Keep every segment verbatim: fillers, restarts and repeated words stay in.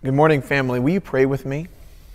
Good morning, family. Will you pray with me?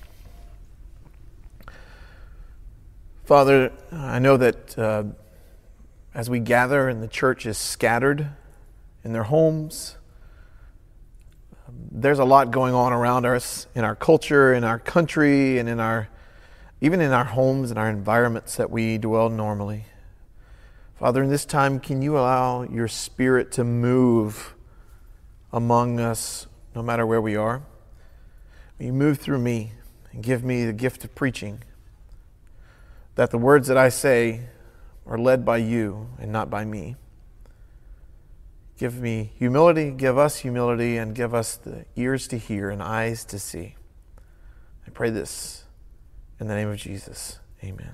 Father, I know that uh, as we gather and the church is scattered in their homes, there's a lot going on around us in our culture, in our country, and in our even in our homes and our environments that we dwell normally. Father, in this time, can you allow your Spirit to move among us no matter where we are? Will you move through me and give me the gift of preaching, that the words that I say are led by you and not by me. Give me humility, give us humility, and give us the ears to hear and eyes to see. I pray this in the name of Jesus. Amen.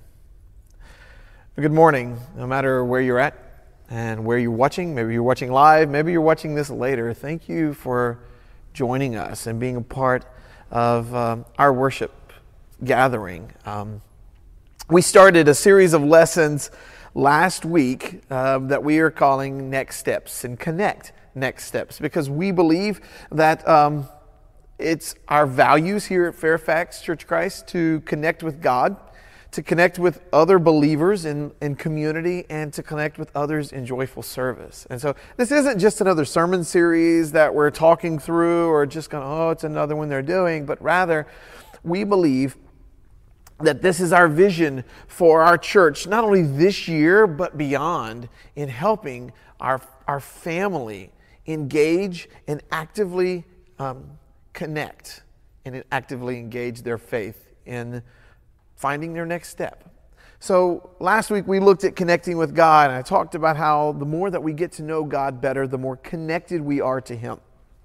Good morning, no matter where you're at and where you're watching. Maybe you're watching live, maybe you're watching this later. Thank you for joining us and being a part of um, our worship gathering. Um, we started a series of lessons last week uh, that we are calling Next Steps and Connect Next Steps, because we believe that um, it's our values here at Fairfax Church of Christ to connect with God, to connect with other believers in, in community, and to connect with others in joyful service. And so this isn't just another sermon series that we're talking through or just going, oh, it's another one they're doing, but rather we believe that this is our vision for our church, not only this year, but beyond, in helping our, our family engage and actively um, connect and actively engage their faith in finding their next step. So last week we looked at connecting with God, and I talked about how the more that we get to know God better, the more connected we are to Him.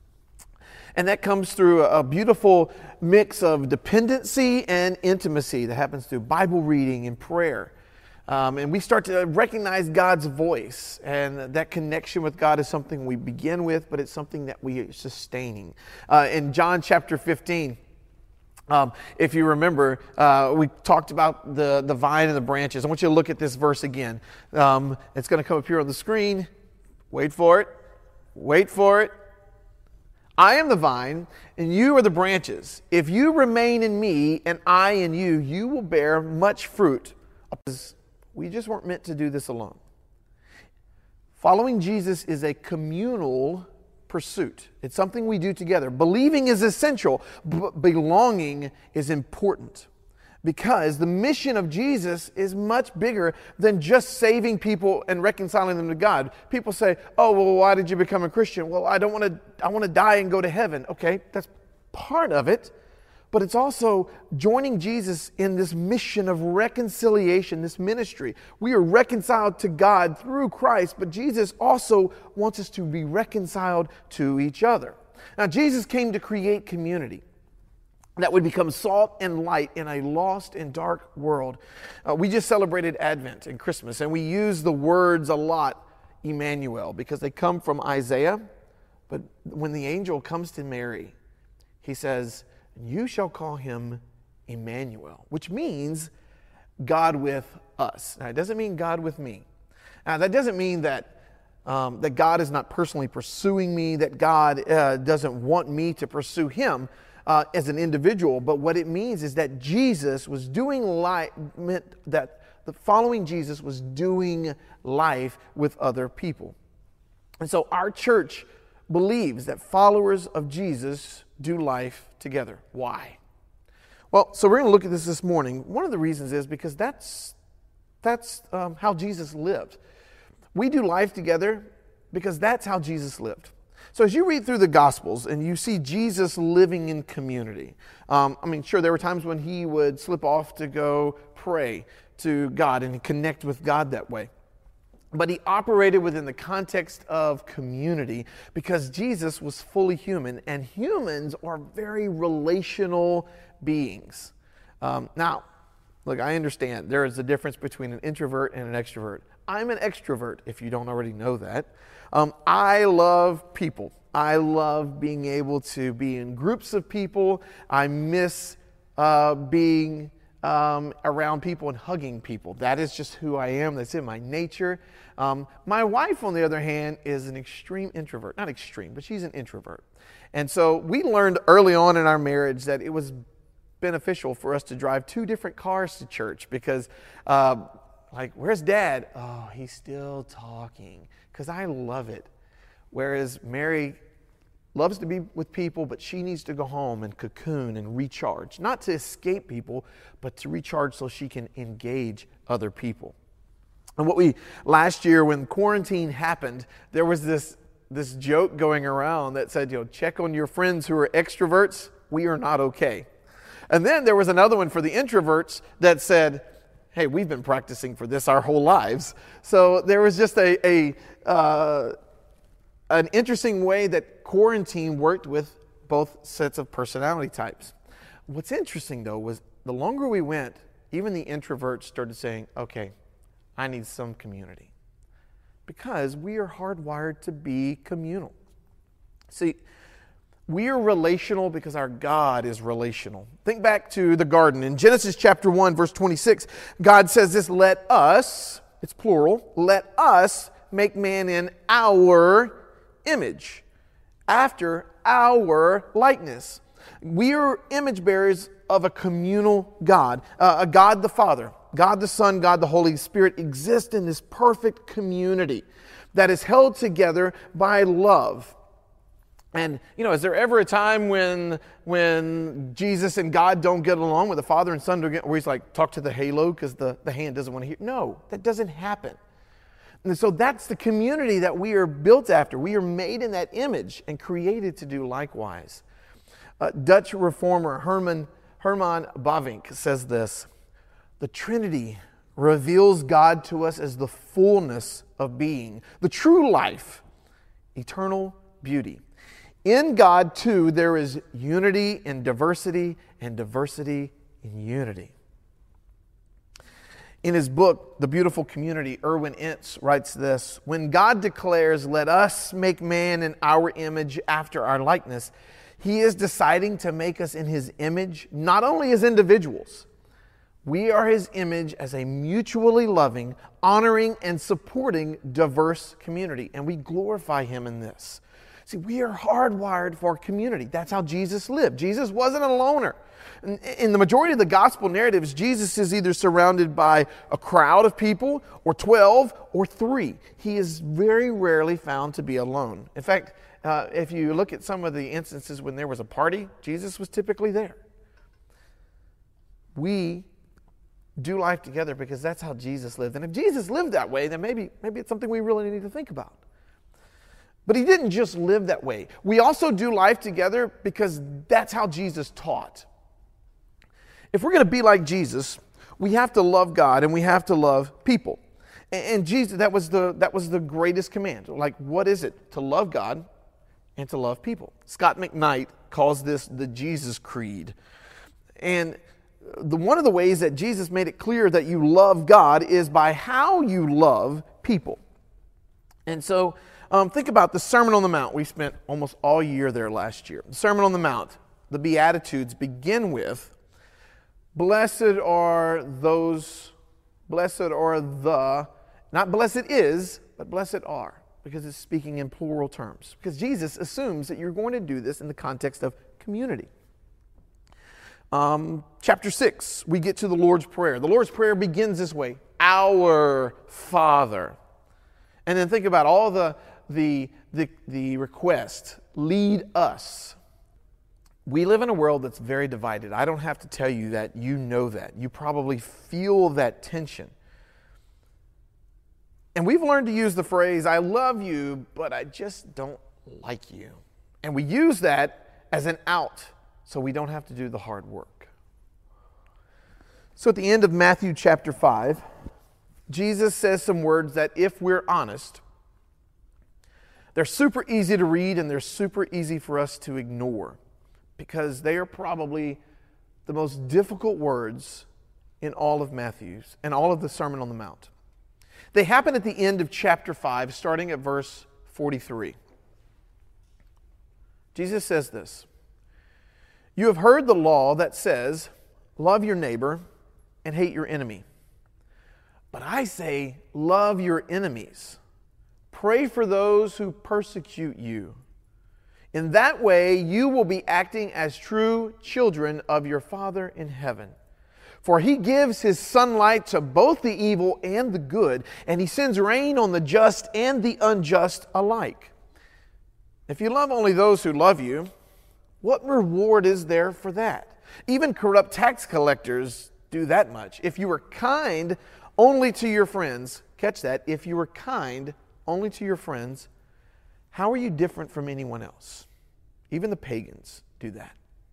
And that comes through a beautiful mix of dependency and intimacy that happens through Bible reading and prayer. Um, and we start to recognize God's voice, and that connection with God is something we begin with, but it's something that we are sustaining. Uh, in John chapter fifteen, Um, if you remember, uh, we talked about the, the vine and the branches. I want you to look at this verse again. Um, it's going to come up here on the screen. Wait for it. Wait for it. I am the vine, and you are the branches. If you remain in me, and I in you, you will bear much fruit. We just weren't meant to do this alone. Following Jesus is a communal pursuit. It's something we do together. Believing is essential, but belonging is important, because the mission of Jesus is much bigger than just saving people and reconciling them to God. People say, oh, well, why did you become a Christian? Well, I don't want to, I want to die and go to heaven. Okay, that's part of it, but it's also joining Jesus in this mission of reconciliation, this ministry. We are reconciled to God through Christ, but Jesus also wants us to be reconciled to each other. Now, Jesus came to create community that would become salt and light in a lost and dark world. Uh, we just celebrated Advent and Christmas, and we use the words a lot, Emmanuel, because they come from Isaiah. But when the angel comes to Mary, he says, you shall call him Emmanuel, which means God with us. Now, it doesn't mean God with me. Now, that doesn't mean that um, that God is not personally pursuing me, that God uh, doesn't want me to pursue Him uh, as an individual. But what it means is that Jesus was doing life, meant that the following Jesus was doing life with other people. And so our church believes that followers of Jesus do life together. Why? Well, so we're going to look at this this morning. One of the reasons is because that's that's um, how Jesus lived. We do life together because that's how Jesus lived. So as you read through the Gospels and you see Jesus living in community, um, I mean, sure, there were times when he would slip off to go pray to God and connect with God that way. But he operated within the context of community because Jesus was fully human, and humans are very relational beings. Um, now, look, I understand there is a difference between an introvert and an extrovert. I'm an extrovert, if you don't already know that. Um, I love people. I love being able to be in groups of people. I miss uh, being um, around people and hugging people. That is just who I am. That's in my nature. Um, my wife, on the other hand, is an extreme introvert. Not extreme, but she's an introvert. And so we learned early on in our marriage that it was beneficial for us to drive two different cars to church because, uh, like, where's Dad? Oh, he's still talking, because I love it. Whereas Mary loves to be with people, but she needs to go home and cocoon and recharge. Not to escape people, but to recharge so she can engage other people. And what we, last year when quarantine happened, there was this, this joke going around that said, you know, check on your friends who are extroverts. We are not okay. And then there was another one for the introverts that said, hey, we've been practicing for this our whole lives. So there was just a, a uh, an interesting way that quarantine worked with both sets of personality types. What's interesting, though, was the longer we went, even the introverts started saying, okay, I need some community. Because we are hardwired to be communal. See, we are relational because our God is relational. Think back to the garden. In Genesis chapter one, verse twenty-six, God says this, let us, it's plural, let us make man in our image, after our likeness. We are image bearers of a communal God, uh, a God the Father, God the Son, God the Holy Spirit exist in this perfect community that is held together by love. And, you know, is there ever a time when when Jesus and God don't get along, with the Father and Son don't get, where he's like, talk to the halo because the, the hand doesn't want to hear? No, that doesn't happen. And so that's the community that we are built after. We are made in that image and created to do likewise. Uh, Dutch reformer Herman, Herman Bavinck says this, the Trinity reveals God to us as the fullness of being, the true life, eternal beauty. In God, too, there is unity in diversity and diversity in unity. In his book, The Beautiful Community, Erwin Entz writes this, when God declares, let us make man in our image after our likeness, he is deciding to make us in his image, not only as individuals. We are his image as a mutually loving, honoring, and supporting diverse community. And we glorify him in this. See, we are hardwired for community. That's how Jesus lived. Jesus wasn't a loner. In the majority of the gospel narratives, Jesus is either surrounded by a crowd of people, or twelve, or three. He is very rarely found to be alone. In fact, uh, if you look at some of the instances when there was a party, Jesus was typically there. We do life together because that's how Jesus lived. And if Jesus lived that way, then maybe, maybe it's something we really need to think about. But he didn't just live that way. We also do life together because that's how Jesus taught. If we're going to be like Jesus, we have to love God and we have to love people. And Jesus, that was the that was the greatest command. Like, what is it? To love God and to love people. Scott McKnight calls this the Jesus Creed. And the one of the ways that Jesus made it clear that you love God is by how you love people. And so um, think about the Sermon on the Mount. We spent almost all year there last year. The Sermon on the Mount, the Beatitudes begin with, blessed are those, blessed are the, not blessed is, but blessed are, because it's speaking in plural terms. Because Jesus assumes that you're going to do this in the context of community. Um, chapter six, we get to the Lord's Prayer. The Lord's Prayer begins this way, our Father. And then think about all the, the, the, the request, lead us. We live in a world that's very divided. I don't have to tell you that. You know that. You probably feel that tension. And we've learned to use the phrase, I love you, but I just don't like you. And we use that as an out so we don't have to do the hard work. So at the end of Matthew chapter five, Jesus says some words that, if we're honest, they're super easy to read and they're super easy for us to ignore, because they are probably the most difficult words in all of Matthew's and all of the Sermon on the Mount. They happen at the end of chapter five, starting at verse forty-three. Jesus says this, you have heard the law that says, love your neighbor and hate your enemy. But I say, love your enemies. Pray for those who persecute you. In that way, you will be acting as true children of your Father in heaven. For He gives His sunlight to both the evil and the good, and He sends rain on the just and the unjust alike. If you love only those who love you, what reward is there for that? Even corrupt tax collectors do that much. If you were kind only to your friends, catch that, if you were kind only to your friends, how are you different from anyone else? Even the pagans do that.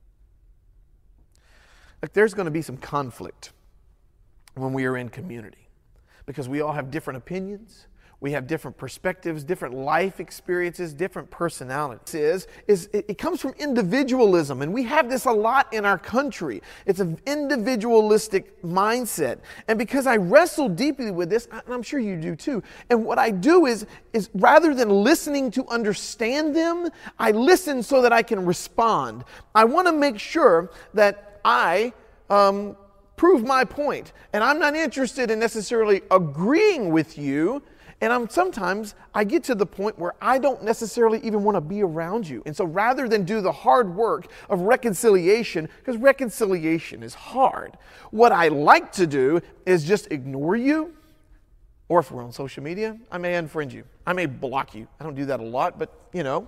Like, there's going to be some conflict when we are in community because we all have different opinions. We have different perspectives, different life experiences, different personalities. Is, is it, it comes from individualism, and we have this a lot in our country. It's an individualistic mindset. And because I wrestle deeply with this, and I'm sure you do too, and what I do is, is rather than listening to understand them, I listen so that I can respond. I want to make sure that I um, prove my point, and I'm not interested in necessarily agreeing with you. And I'm sometimes I get to the point where I don't necessarily even want to be around you. And so rather than do the hard work of reconciliation, because reconciliation is hard, what I like to do is just ignore you. Or if we're on social media, I may unfriend you. I may block you. I don't do that a lot, but you know.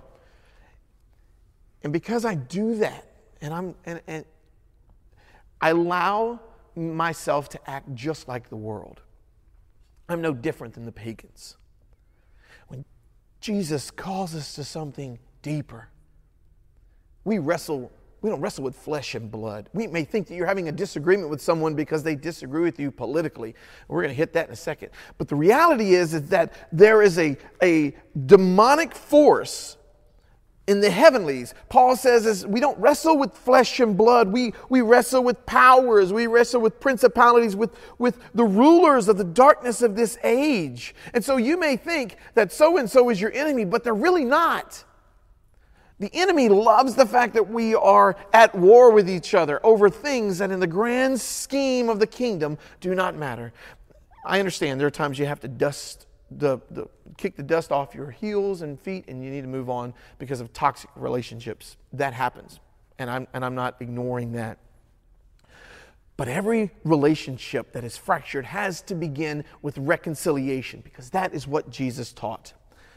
And because I do that, and I'm and, and I allow myself to act just like the world. I'm no different than the pagans. When Jesus calls us to something deeper, we wrestle, we don't wrestle with flesh and blood. We may think that you're having a disagreement with someone because they disagree with you politically. We're going to hit that in a second. But the reality is, is that there is a, a demonic force in the heavenlies. Paul says is we don't wrestle with flesh and blood. We, we wrestle with powers. We wrestle with principalities, with, with the rulers of the darkness of this age. And so you may think that so-and-so is your enemy, but they're really not. The enemy loves the fact that we are at war with each other over things that in the grand scheme of the kingdom do not matter. I understand there are times you have to dust The, the kick the dust off your heels and feet, and you need to move on because of toxic relationships. That happens, and I'm and I'm not ignoring that. But every relationship that is fractured has to begin with reconciliation, because that is what Jesus taught.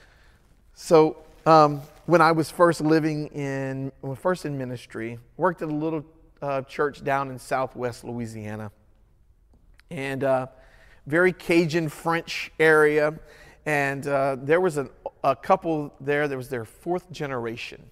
So um, when I was first living in, well, first in ministry, worked at a little uh, church down in Southwest Louisiana, and. Uh, very Cajun French area, and uh, there was a, a couple there that was their fourth generation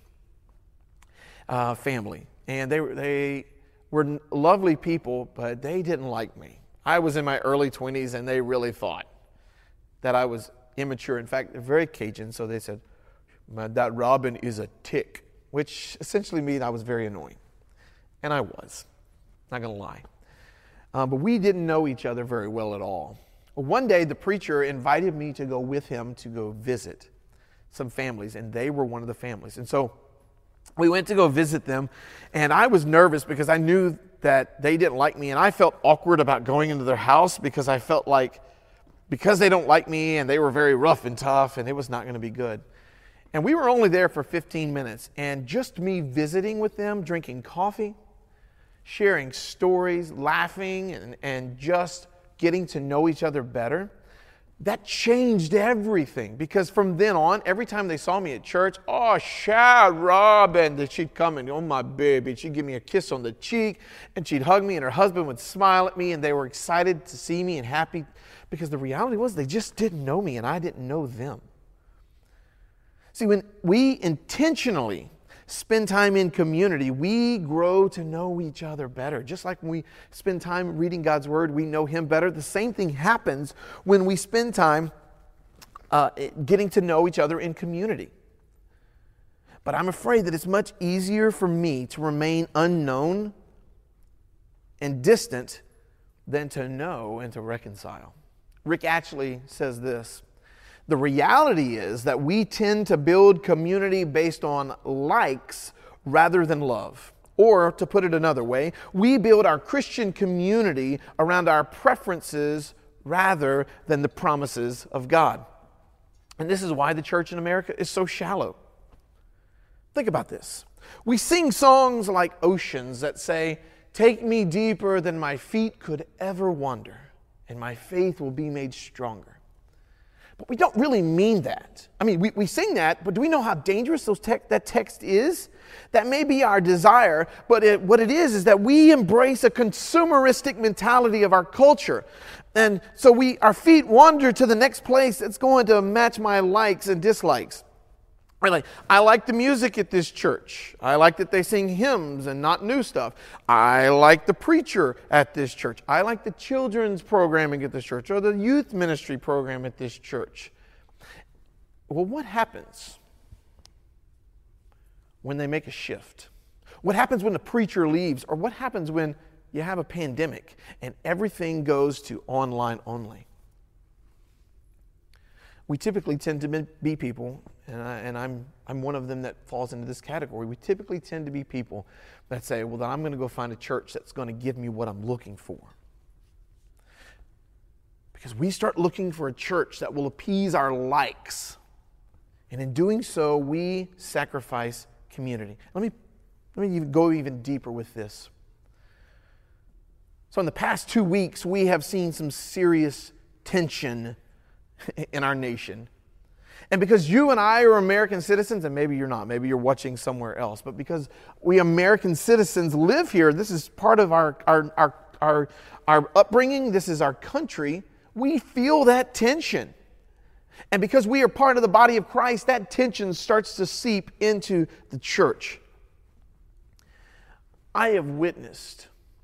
uh, family, and they were they were lovely people, but they didn't like me. I was in my early twenties, and they really thought that I was immature. In fact, they're very Cajun, so they said, "That Robin is a tick," which essentially means I was very annoying, and I was. Not gonna lie. Uh, but we didn't know each other very well at all. One day, the preacher invited me to go with him to go visit some families, and they were one of the families. And so we went to go visit them, and I was nervous because I knew that they didn't like me, and I felt awkward about going into their house because I felt like because they don't like me and they were very rough and tough, and it was not going to be good. And we were only there for fifteen minutes, and just me visiting with them, drinking coffee, sharing stories, laughing, and, and just getting to know each other better, that changed everything. Because from then on, every time they saw me at church, oh, shout, Robin, that she'd come and, oh, my baby, she'd give me a kiss on the cheek, and she'd hug me, and her husband would smile at me, and they were excited to see me and happy, because the reality was they just didn't know me, and I didn't know them. See, when we intentionally spend time in community, we grow to know each other better. Just like when we spend time reading God's Word, we know Him better. The same thing happens when we spend time uh, getting to know each other in community. But I'm afraid that it's much easier for me to remain unknown and distant than to know and to reconcile. Rick Ashley says this: the reality is that we tend to build community based on likes rather than love. Or, to put it another way, we build our Christian community around our preferences rather than the promises of God. And this is why the church in America is so shallow. Think about this. We sing songs like Oceans that say, "Take me deeper than my feet could ever wander, and my faith will be made stronger." But we don't really mean that. I mean, we, we sing that, but do we know how dangerous those te- that text is? That may be our desire, but it, what it is is that we embrace a consumeristic mentality of our culture. And so we our feet wander to the next place that's going to match my likes and dislikes. Right, like, I like the music at this church. I like that they sing hymns and not new stuff. I like the preacher at this church. I like the children's programming at this church or the youth ministry program at this church. Well, what happens when they make a shift? What happens when the preacher leaves? Or what happens when you have a pandemic and everything goes to online only? We typically tend to be people, and, I, and I'm, I'm one of them that falls into this category. We typically tend to be people that say, well, then I'm going to go find a church that's going to give me what I'm looking for. Because we start looking for a church that will appease our likes. And in doing so, we sacrifice community. Let me, let me even go even deeper with this. So in the past two weeks, we have seen some serious tension in our nation. And because you and I are American citizens, and maybe you're not, maybe you're watching somewhere else, but because we American citizens live here, this is part of our, our, our, our, our upbringing, this is our country, we feel that tension. And because we are part of the body of Christ, that tension starts to seep into the church. I have witnessed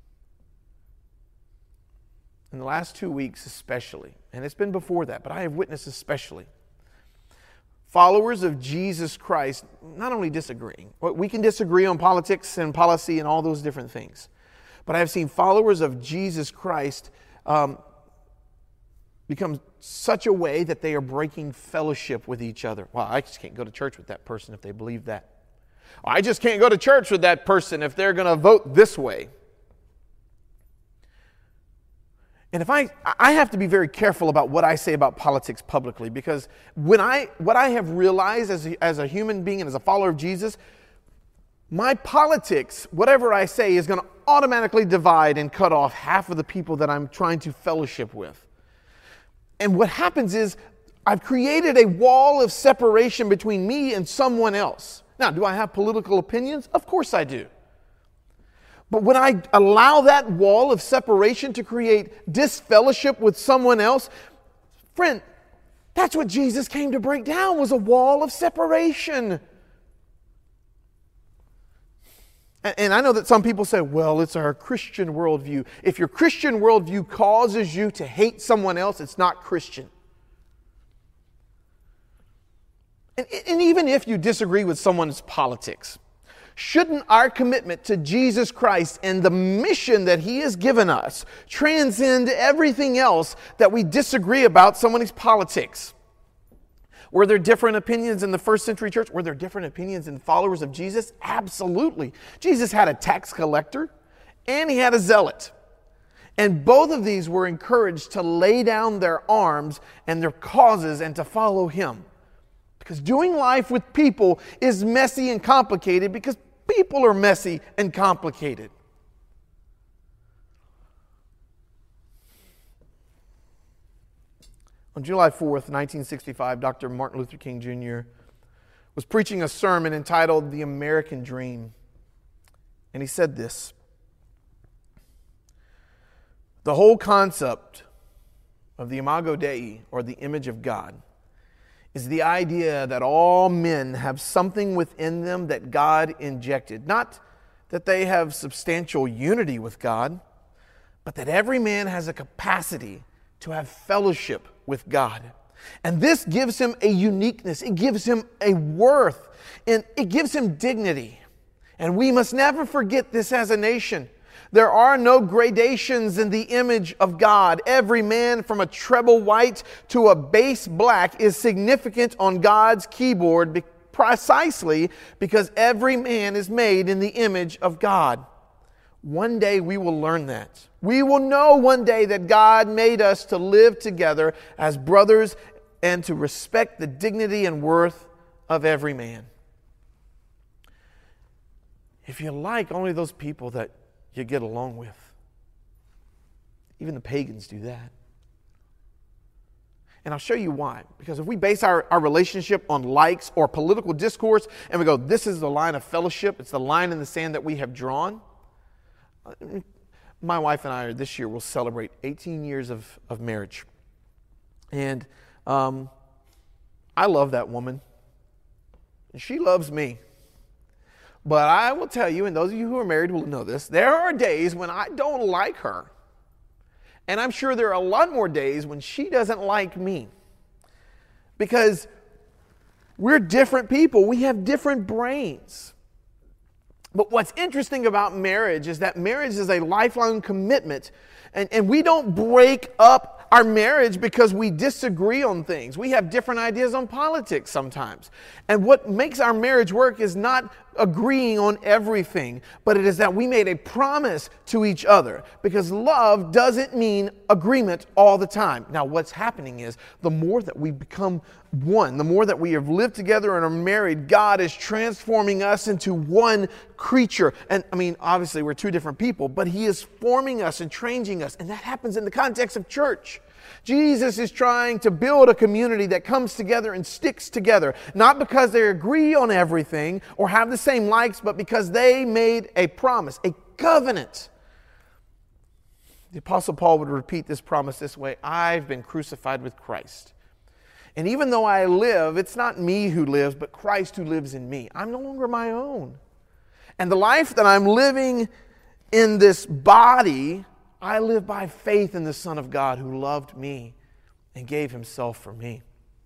in the last two weeks especially, and it's been before that, but I have witnessed especially, followers of Jesus Christ not only disagreeing, we can disagree on politics and policy and all those different things, but I have seen followers of Jesus Christ um, become such a way that they are breaking fellowship with each other. Well, I just can't go to church with that person if they believe that. I just can't go to church with that person if they're going to vote this way. And if I, I have to be very careful about what I say about politics publicly, because when I, what I have realized as a, as a human being and as a follower of Jesus, my politics, whatever I say, is going to automatically divide and cut off half of the people that I'm trying to fellowship with. And what happens is I've created a wall of separation between me and someone else. Now, do I have political opinions? Of course I do. But when I allow that wall of separation to create disfellowship with someone else, friend, that's what Jesus came to break down, was a wall of separation. And I know that some people say, well, it's our Christian worldview. If your Christian worldview causes you to hate someone else, it's not Christian. And, and even if you disagree with someone's politics, shouldn't our commitment to Jesus Christ and the mission that He has given us transcend everything else that we disagree about someone's politics? Were there different opinions in the first century church? Were there different opinions in followers of Jesus? Absolutely. Jesus had a tax collector and He had a zealot. And both of these were encouraged to lay down their arms and their causes and to follow Him. Because doing life with people is messy and complicated because people are messy and complicated. On July fourth, nineteen sixty-five, Doctor Martin Luther King Junior was preaching a sermon entitled The American Dream. And he said this: the whole concept of the Imago Dei, or the image of God, is the idea that all men have something within them that God injected. Not that they have substantial unity with God, but that every man has a capacity to have fellowship with God. And this gives him a uniqueness. It gives him a worth. And it gives him dignity. And we must never forget this as a nation. There are no gradations in the image of God. Every man from a treble white to a bass black is significant on God's keyboard precisely because every man is made in the image of God. One day we will learn that. We will know one day that God made us to live together as brothers and to respect the dignity and worth of every man. If you like only those people that you get along with, even the pagans do that. And I'll show you why. Because if we base our, our relationship on likes or political discourse and we go, this is the line of fellowship, it's the line in the sand that we have drawn. My wife and I this year will celebrate eighteen years of, of marriage. And um, I love that woman. And she loves me. But I will tell you, and those of you who are married will know this, there are days when I don't like her. And I'm sure there are a lot more days when she doesn't like me. Because we're different people. We have different brains. But what's interesting about marriage is that marriage is a lifelong commitment. And, and we don't break up our marriage because we disagree on things. We have different ideas on politics sometimes. And what makes our marriage work is not agreeing on everything, but it is that we made a promise to each other, because love doesn't mean agreement all the time. Now, what's happening is the more that we become one, the more that we have lived together and are married, God is transforming us into one creature. And I mean, obviously we're two different people, but He is forming us and changing us. And that happens in the context of church. Jesus is trying to build a community that comes together and sticks together, not because they agree on everything or have the same likes, but because they made a promise, a covenant. The Apostle Paul would repeat this promise this way: I've been crucified with Christ. And even though I live, it's not me who lives, but Christ who lives in me. I'm no longer my own. And the life that I'm living in this body, I live by faith in the Son of God who loved me and gave Himself for me.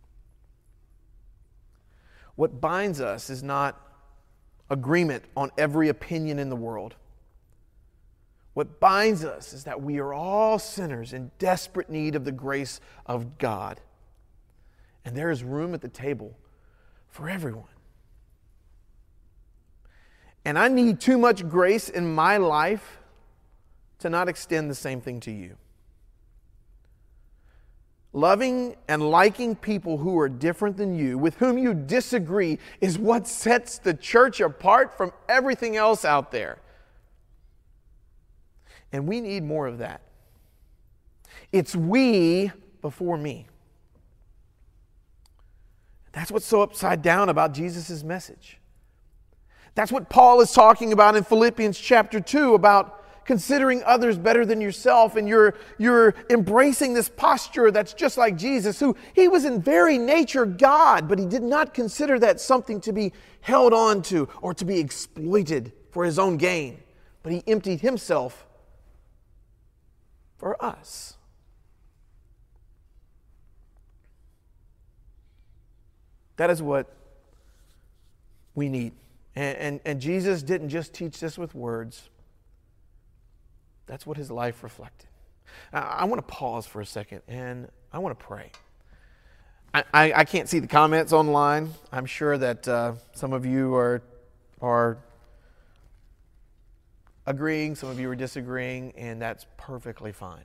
What binds us is not agreement on every opinion in the world. What binds us is that we are all sinners in desperate need of the grace of God. And there is room at the table for everyone. And I need too much grace in my life to not extend the same thing to you. Loving and liking people who are different than you, with whom you disagree, is what sets the church apart from everything else out there. And we need more of that. It's we before me. That's what's so upside down about Jesus' message. That's what Paul is talking about in Philippians chapter two, about considering others better than yourself, and you're, you're embracing this posture that's just like Jesus, who He was in very nature God, but He did not consider that something to be held on to or to be exploited for His own gain. But He emptied Himself for us. That is what we need. And, and, and Jesus didn't just teach this with words. That's what His life reflected. Now, I want to pause for a second and I want to pray. I, I, I can't see the comments online. I'm sure that uh, some of you are, are agreeing, some of you are disagreeing, and that's perfectly fine.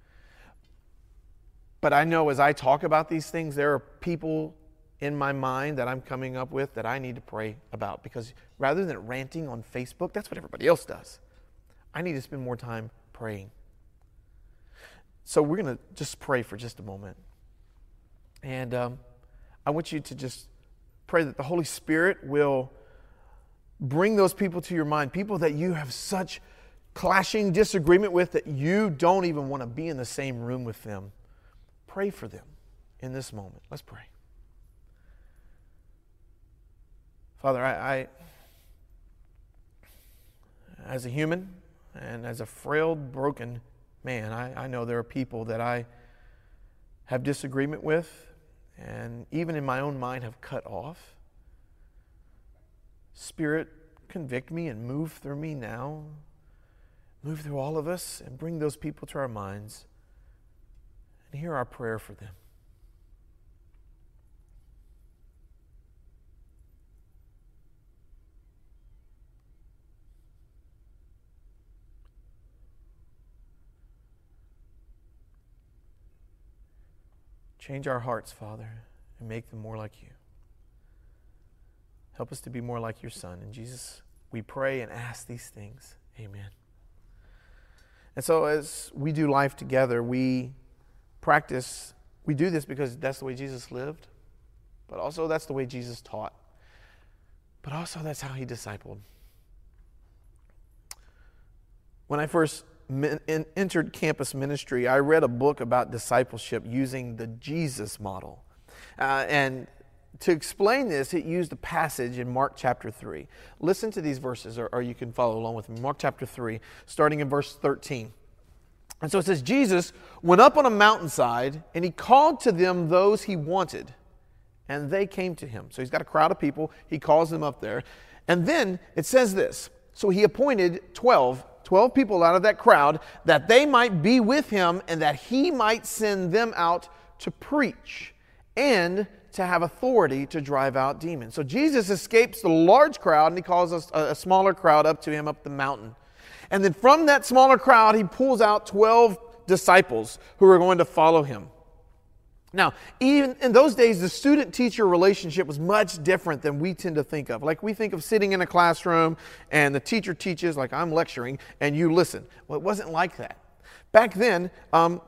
But I know as I talk about these things, there are people in my mind that I'm coming up with that I need to pray about, because rather than ranting on Facebook, that's what everybody else does. I need to spend more time praying. So we're going to just pray for just a moment. And um, I want you to just pray that the Holy Spirit will bring those people to your mind, people that you have such clashing disagreement with that you don't even want to be in the same room with them. Pray for them in this moment. Let's pray. Father, I, I, as a human and as a frail, broken man, I, I know there are people that I have disagreement with and even in my own mind have cut off. Spirit, convict me and move through me now. Move through all of us and bring those people to our minds and hear our prayer for them. Change our hearts, Father, and make them more like you. Help us to be more like your Son. And Jesus, we pray and ask these things. Amen. And so as we do life together, we practice, we do this because that's the way Jesus lived, but also that's the way Jesus taught, but also that's how he discipled. When I first min- in, entered campus ministry, I read a book about discipleship using the Jesus model. Uh, and to explain this, it used a passage in Mark chapter three. Listen to these verses, or, or you can follow along with me. Mark chapter three, starting in verse thirteen. And so it says, Jesus went up on a mountainside, and he called to them those he wanted, and they came to him. So he's got a crowd of people. He calls them up there. And then it says this, so he appointed twelve, twelve people out of that crowd, that they might be with him, and that he might send them out to preach, and to have authority to drive out demons. So Jesus escapes the large crowd, and he calls us a, a smaller crowd up to him up the mountain. And then from that smaller crowd, he pulls out twelve disciples who are going to follow him. Now, even in those days, the student-teacher relationship was much different than we tend to think of. Like we think of sitting in a classroom and the teacher teaches, like I'm lecturing, and you listen. Well, it wasn't like that. Back then, um,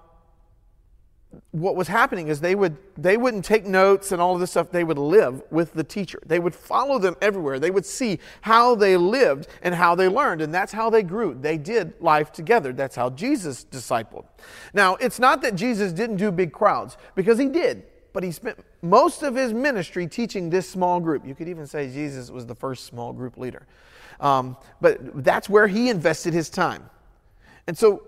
what was happening is they would they wouldn't take notes and all of this stuff. They would live with the teacher. They would follow them everywhere. They would see how they lived and how they learned, and that's how they grew. They did life together. That's how Jesus discipled. Now, it's not that Jesus didn't do big crowds, because he did, but he spent most of his ministry teaching this small group. You could even say Jesus was the first small group leader. Um, but that's where he invested his time. And so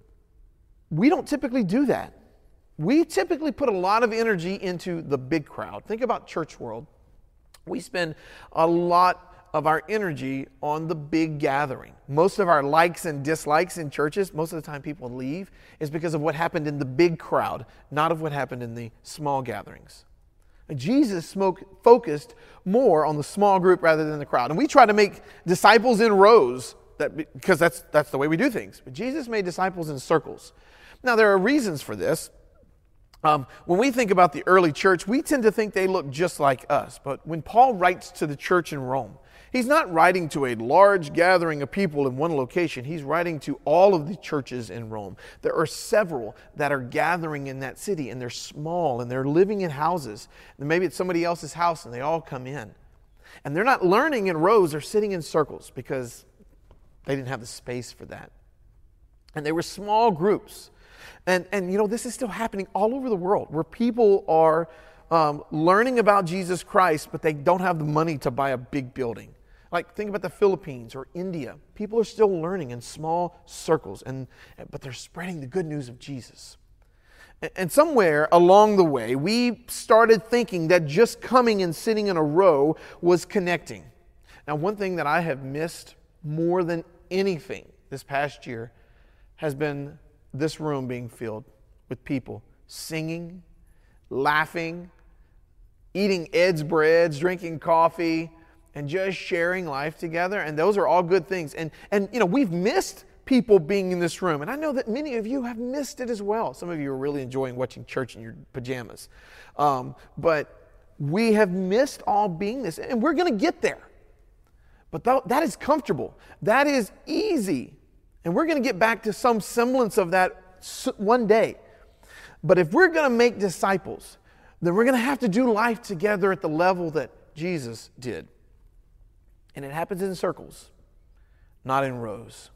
we don't typically do that. We typically put a lot of energy into the big crowd. Think about church world. We spend a lot of our energy on the big gathering. Most of our likes and dislikes in churches, most of the time people leave, is because of what happened in the big crowd, not of what happened in the small gatherings. And Jesus smoke, focused more on the small group rather than the crowd. And we try to make disciples in rows that, because that's, that's the way we do things. But Jesus made disciples in circles. Now, there are reasons for this. Um, when we think about the early church, we tend to think they look just like us. But when Paul writes to the church in Rome, he's not writing to a large gathering of people in one location. He's writing to all of the churches in Rome. There are several that are gathering in that city, and they're small, and they're living in houses. And maybe it's somebody else's house, and they all come in. And they're not learning in rows. They're sitting in circles because they didn't have the space for that. And they were small groups. And, and you know, this is still happening all over the world, where people are um, learning about Jesus Christ, but they don't have the money to buy a big building. Like, think about the Philippines or India. People are still learning in small circles, and but they're spreading the good news of Jesus. And, and somewhere along the way, we started thinking that just coming and sitting in a row was connecting. Now, one thing that I have missed more than anything this past year has been this room being filled with people singing, laughing, eating Ed's breads, drinking coffee, and just sharing life together. And those are all good things. And, and you know, we've missed people being in this room. And I know that many of you have missed it as well. Some of you are really enjoying watching church in your pajamas. Um, but we have missed all being this. And we're going to get there. But th- that is comfortable. That is easy. And we're going to get back to some semblance of that one day. But if we're going to make disciples, then we're going to have to do life together at the level that Jesus did. And it happens in circles, not in rows.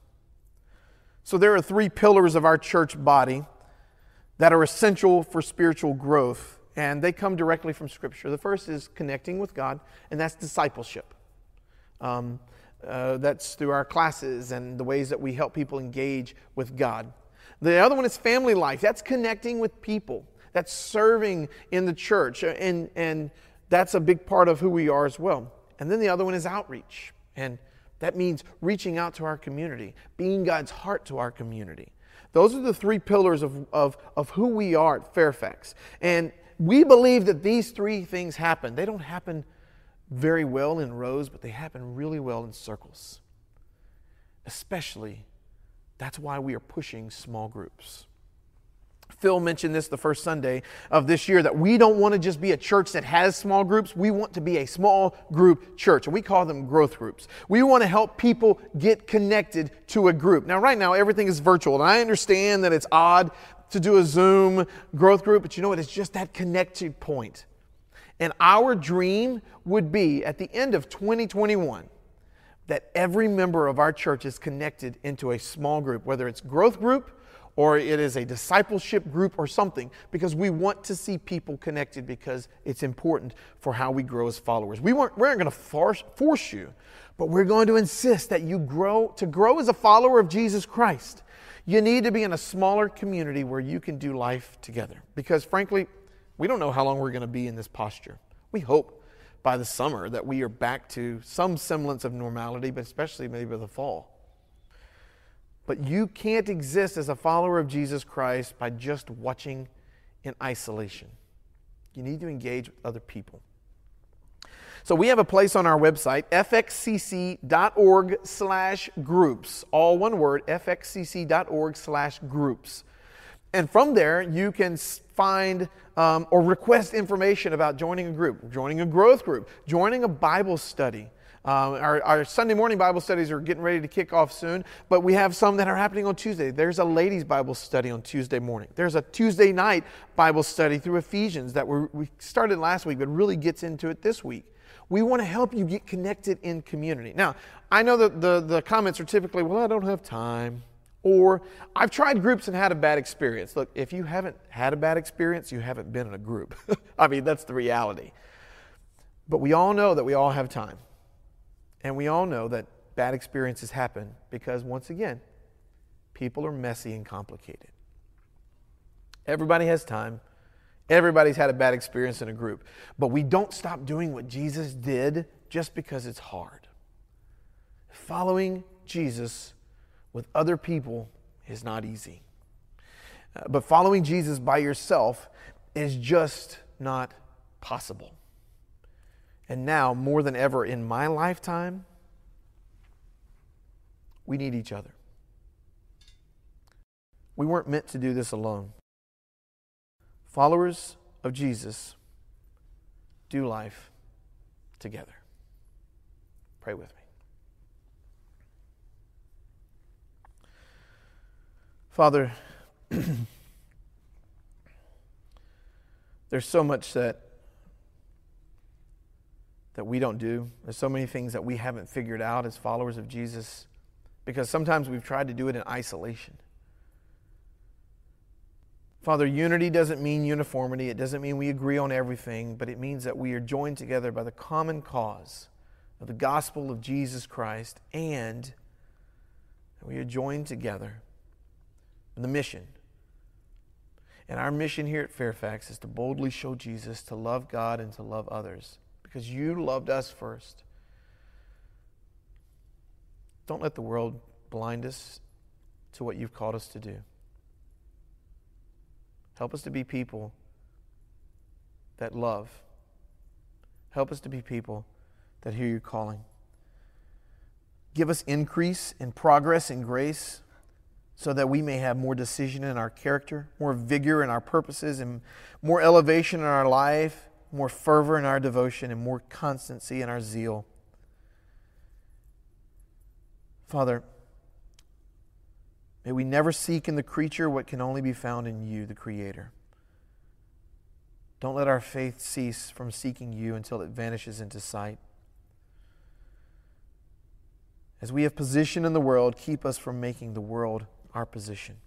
So there are three pillars of our church body that are essential for spiritual growth, and they come directly from Scripture. The first is connecting with God, and that's discipleship. Um, Uh, that's through our classes and the ways that we help people engage with God. The other one is family life. That's connecting with people. That's serving in the church. And, and that's a big part of who we are as well. And then the other one is outreach. And that means reaching out to our community, being God's heart to our community. Those are the three pillars of, of, of who we are at Fairfax. And we believe that these three things happen. They don't happen very well in rows, but they happen really well in circles. Especially, that's why we are pushing small groups. Phil mentioned this the first Sunday of this year, that we don't want to just be a church that has small groups. We want to be a small group church, and we call them growth groups. We want to help people get connected to a group. Now, right now, everything is virtual, and I understand that it's odd to do a Zoom growth group, but you know what? It's just that connected point. And our dream would be, at the end of twenty twenty-one, that every member of our church is connected into a small group, whether it's growth group or it is a discipleship group or something, because we want to see people connected, because it's important for how we grow as followers. We weren't, we aren't going to force, force you, but we're going to insist that you grow. To grow as a follower of Jesus Christ, you need to be in a smaller community where you can do life together. Because frankly, we don't know how long we're going to be in this posture. We hope by the summer that we are back to some semblance of normality, but especially maybe by the fall. But you can't exist as a follower of Jesus Christ by just watching in isolation. You need to engage with other people. So we have a place on our website, f x c c dot org slash groups. All one word, f x c c dot org slash groups. And from there, you can find um, or request information about joining a group, joining a growth group, joining a Bible study. Um, our, our Sunday morning Bible studies are getting ready to kick off soon, but we have some that are happening on Tuesday. There's a ladies' Bible study on Tuesday morning. There's a Tuesday night Bible study through Ephesians that we're, we started last week, but really gets into it this week. We want to help you get connected in community. Now, I know that the, the comments are typically, well, I don't have time. Or, I've tried groups and had a bad experience. Look, if you haven't had a bad experience, you haven't been in a group. I mean, that's the reality. But we all know that we all have time. And we all know that bad experiences happen because, once again, people are messy and complicated. Everybody has time. Everybody's had a bad experience in a group. But we don't stop doing what Jesus did just because it's hard. Following Jesus with other people is not easy. Uh, but following Jesus by yourself is just not possible. And now, more than ever in my lifetime, we need each other. We weren't meant to do this alone. Followers of Jesus do life together. Pray with me. Father, there's so much that that we don't do. There's so many things that we haven't figured out as followers of Jesus, because sometimes we've tried to do it in isolation. Father, unity doesn't mean uniformity. It doesn't mean we agree on everything, but it means that we are joined together by the common cause of the gospel of Jesus Christ, and we are joined together in the mission. And our mission here at Fairfax is to boldly show Jesus, to love God, and to love others, because you loved us first. Don't let the world blind us to what you've called us to do. Help us to be people that love. Help us to be people that hear your calling. Give us increase in progress and grace so that we may have more decision in our character, more vigor in our purposes, and more elevation in our life, more fervor in our devotion, and more constancy in our zeal. Father, may we never seek in the creature what can only be found in you, the Creator. Don't let our faith cease from seeking you until it vanishes into sight. As we have position in the world, keep us from making the world our position.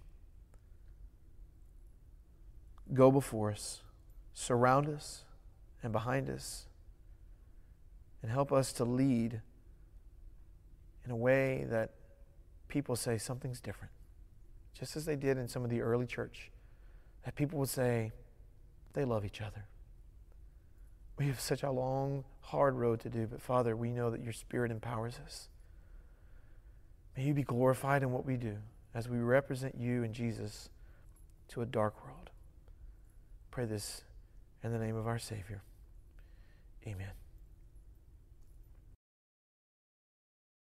Go before us, surround us and behind us, and help us to lead in a way that people say something's different. Just as they did in some of the early church, that people would say they love each other. We have such a long, hard road to do, but Father, we know that your Spirit empowers us. May you be glorified in what we do as we represent you and Jesus to a dark world. Pray this in the name of our Savior. Amen.